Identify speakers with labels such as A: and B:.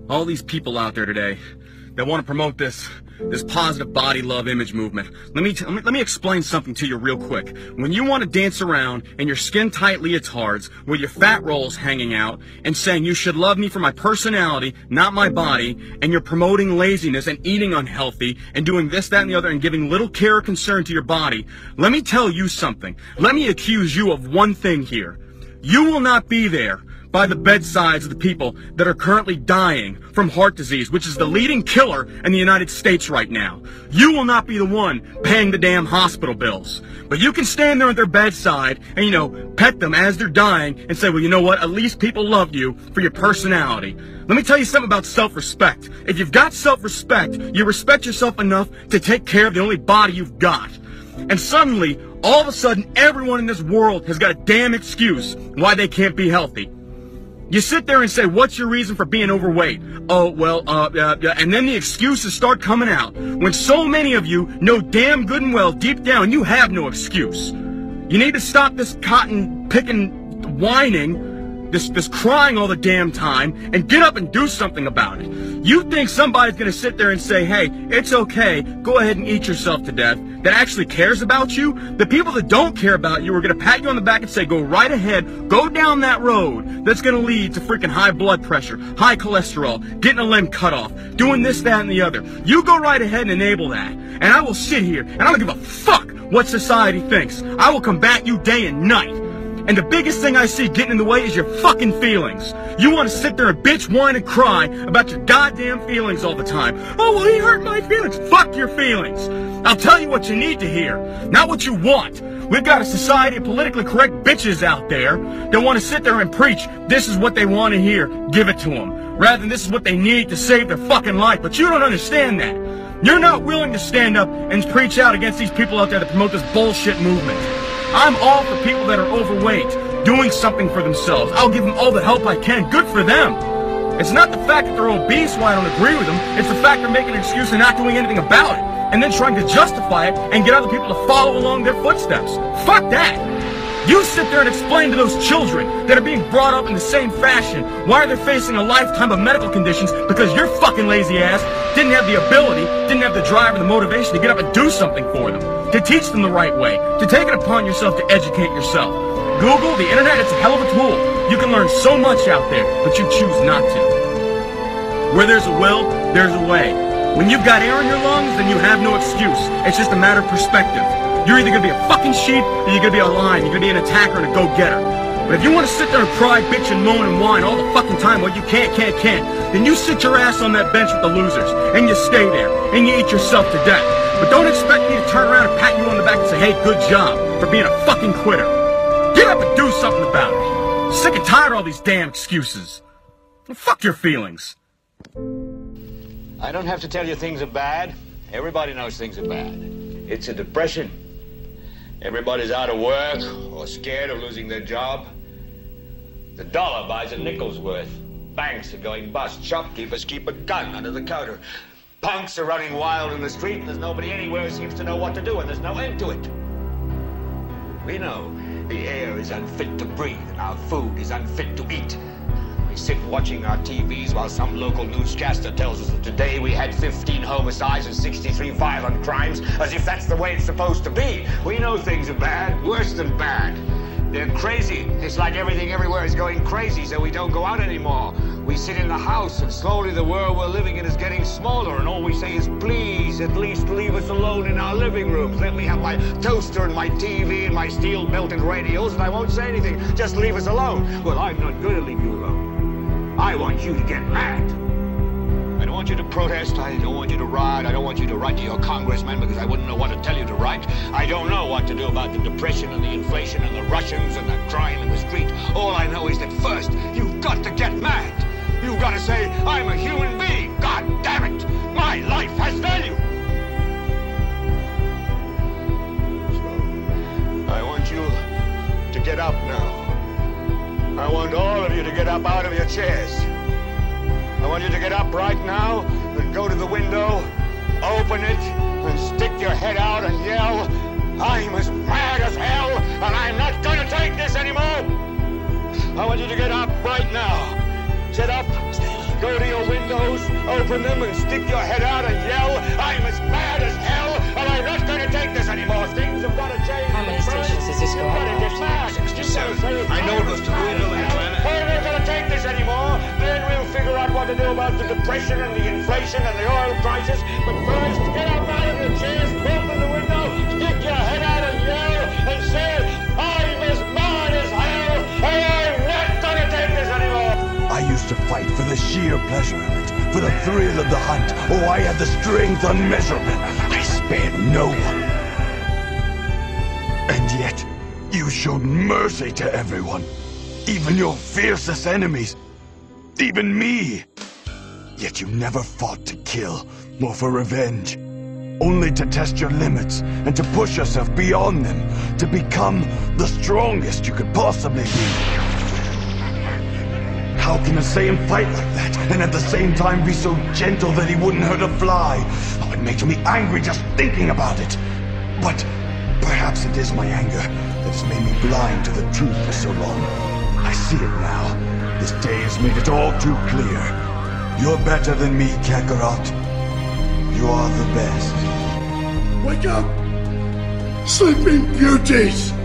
A: all these people out there today that want to promote this positive body love image movement. Let me explain something to you real quick. When you want to dance around in your skin tight leotards with your fat rolls hanging out and saying you should love me for my personality, not my body, and you're promoting laziness and eating unhealthy and doing this, that, and the other and giving little care or concern to your body, let me tell you something. Let me accuse you of one thing here. You will not be there by the bedsides of the people that are currently dying from heart disease, which is the leading killer in the United States right now. You will not be the one paying the damn hospital bills. But you can stand there at their bedside and, you know, pet them as they're dying and say, well, you know what? At least people love you for your personality. Let me tell you something about self-respect. If you've got self-respect, you respect yourself enough to take care of the only body you've got. And suddenly, all of a sudden, everyone in this world has got a damn excuse why they can't be healthy. You sit there and say, what's your reason for being overweight? Oh, well, and then the excuses start coming out. When so many of you know damn good and well, deep down, you have no excuse. You need to stop this cotton picking, whining, this crying all the damn time, and get up and do something about it. You think somebody's gonna sit there and say, hey, it's okay, go ahead and eat yourself to death, that actually cares about you? The people that don't care about you are gonna pat you on the back and say, go right ahead, go down that road that's gonna lead to freaking high blood pressure, high cholesterol, getting a limb cut off, doing this, that, and the other. You go right ahead and enable that, and I will sit here, and I don't give a fuck what society thinks. I will combat you day and night. And the biggest thing I see getting in the way is your fucking feelings. You want to sit there and bitch, whine, and cry about your goddamn feelings all the time. Oh, well, he hurt my feelings. Fuck your feelings. I'll tell you what you need to hear, not what you want. We've got a society of politically correct bitches out there that want to sit there and preach this is what they want to hear, give it to them, rather than this is what they need to save their fucking life. But you don't understand that. You're not willing to stand up and preach out against these people out there that promote this bullshit movement. I'm all for people that are overweight, doing something for themselves. I'll give them all the help I can. Good for them. It's not the fact that they're obese why I don't agree with them. It's the fact they're making an excuse and not doing anything about it. And then trying to justify it and get other people to follow along their footsteps. Fuck that. You sit there and explain to those children that are being brought up in the same fashion why they're facing a lifetime of medical conditions because your fucking lazy ass didn't have the ability, didn't have the drive or the motivation to get up and do something for them, to teach them the right way, to take it upon yourself to educate yourself. Google, the internet, it's a hell of a tool. You can learn so much out there, but you choose not to. Where there's a will, there's a way. When you've got air in your lungs, then you have no excuse. It's just a matter of perspective. You're either going to be a fucking sheep or you're going to be a lion. You're going to be an attacker and a go-getter. But if you want to sit there and cry, bitch, and moan and whine all the fucking time while you can't, then you sit your ass on that bench with the losers, and you stay there, and you eat yourself to death. But don't expect me to turn around and pat you on the back and say, hey, good job for being a fucking quitter. Get up and do something about it. Sick and tired of all these damn excuses. Fuck your feelings.
B: I don't have to tell you things are bad. Everybody knows things are bad. It's a depression. Everybody's out of work or scared of losing their job. The dollar buys a nickel's worth. Banks are going bust. Shopkeepers keep a gun under the counter. Punks are running wild in the street, and there's nobody anywhere who seems to know what to do, and there's no end to it. We know the air is unfit to breathe, and our food is unfit to eat. We sit watching our TVs while some local newscaster tells us that today we had 15 homicides and 63 violent crimes, as if that's the way it's supposed to be. We know things are bad, worse than bad. They're crazy. It's like everything everywhere is going crazy, so we don't go out anymore. We sit in the house, and slowly the world we're living in is getting smaller, and all we say is, please, at least leave us alone in our living rooms. Let me have my toaster and my TV and my steel-belted radios, and I won't say anything. Just leave us alone. Well, I'm not going to leave you alone. I want you to get mad. I don't want you to protest. I don't want you to riot. I don't want you to write to your congressman because I wouldn't know what to tell you to write. I don't know what to do about the depression and the inflation and the Russians and the crime in the street. All I know is that first, you've got to get mad. You've got to say, I'm a human being. God damn it. My life has value. So, I want you to get up now. I want all of you to get up out of your chairs. I want you to get up right now and go to the window, open it, and stick your head out and yell, I'm as mad as hell, and I'm not going to take this anymore. I want you to get up right now. Sit up, go to your window, open them and stick your head out and yell, I'm as mad as hell, and I'm not going to take this anymore. Things have got to change.
C: How many stations is this going on?
B: 67.
D: I know it goes to Louisville and Atlanta.
B: We're not going to take this anymore. Then we'll figure out what to do about the depression and the inflation and the oil crisis. But first, get up out of your chairs, open the window, stick your head out and yell, and say, I'm as mad as hell, and I'm not going to take this anymore.
E: I used to fight for the sheer pleasure of it, for the thrill of the hunt. Oh, I had the strength unmeasurable. I spared no one. And yet, you showed mercy to everyone. Even your fiercest enemies. Even me. Yet you never fought to kill, or for revenge. Only to test your limits, and to push yourself beyond them, to become the strongest you could possibly be. How can a Saiyan fight like that, and at the same time be so gentle that he wouldn't hurt a fly? Oh, it makes me angry just thinking about it. But perhaps it is my anger that has made me blind to the truth for so long. I see it now. This day has made it all too clear. You're better than me, Kakarot. You are the best.
F: Wake up! Sleeping beauties!